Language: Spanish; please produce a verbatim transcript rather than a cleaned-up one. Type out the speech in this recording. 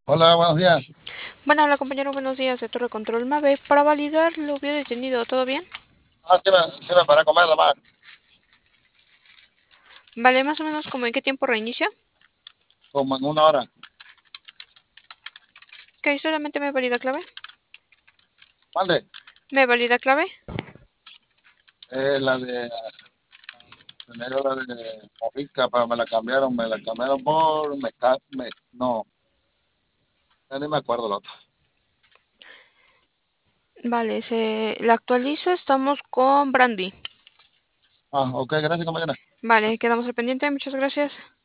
Hola, buenos días. Bueno, hola compañero, buenos días de Torre Control Mave. Para validar lo vio detenido, ¿todo bien? Ah, sí me, sí me para comer, más Vale, más o menos como en qué tiempo reinicia. como en una hora. Ok, solamente me valida clave. Mande. ¿Me valida clave? Eh, la de, tenía la de Mojica, pero me la cambiaron, me la cambiaron por Meca, me, no, ya ni me acuerdo la otra. Vale, se la actualizo, estamos con Brandy. Ah, ok, gracias, compañera. Vale, quedamos al pendiente, muchas gracias.